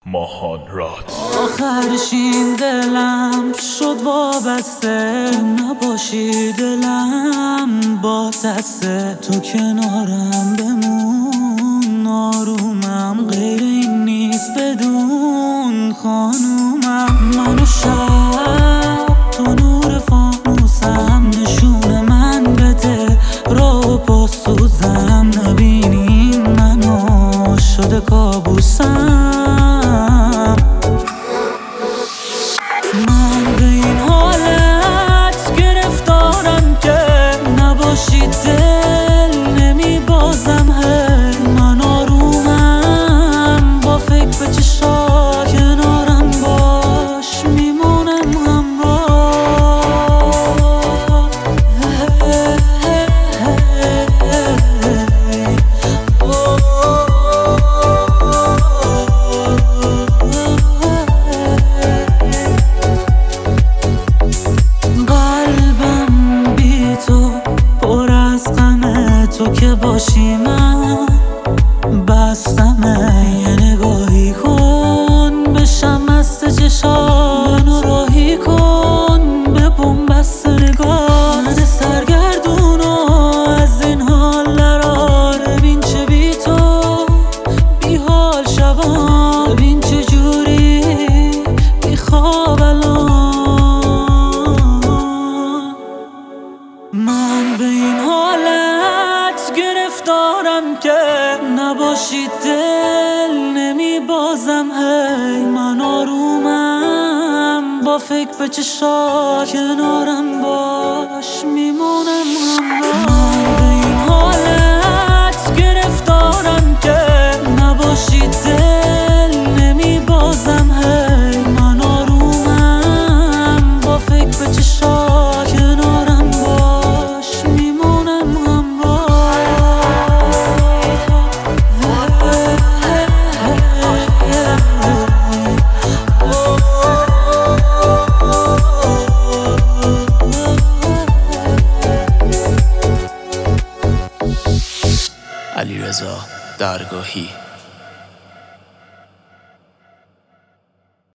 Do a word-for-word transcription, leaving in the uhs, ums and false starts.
ماهان راد. آخرش این دلم شد وابسته، نباشی دلم با دسته، تو کنارم بمون آرومم، غیر این نیست بدون خانومم. منو شب تو نور فانوسم، نشون من بده رو پاسوزم، نبینین منو شده کابوسم. من به این حالت گرفتارم که نباشی دل نمی بازم، هی من آرومم با فکر به چشا، کنارم باش میمونم همراه. تو که باشی من بستمه، یه نگاهی کن بشم مست چشات، منو راهی کن به بنبست نگاه. من سرگردونو از این حال درار، ببین چه بی تو بی حال شبان، ببین چه جوری بی خواب الان. من به این حالت گرفتارم که نباشی دل نمی بازم، هی من آرومم با فکر به چشا، کنارم باش میمونم همراه. من به این حالت گرفتارم که نباشی دل نمی بازم، هی من آرومم با فکر به چشا، کنارم باش میمونم همراه. علیرضا درگاهی.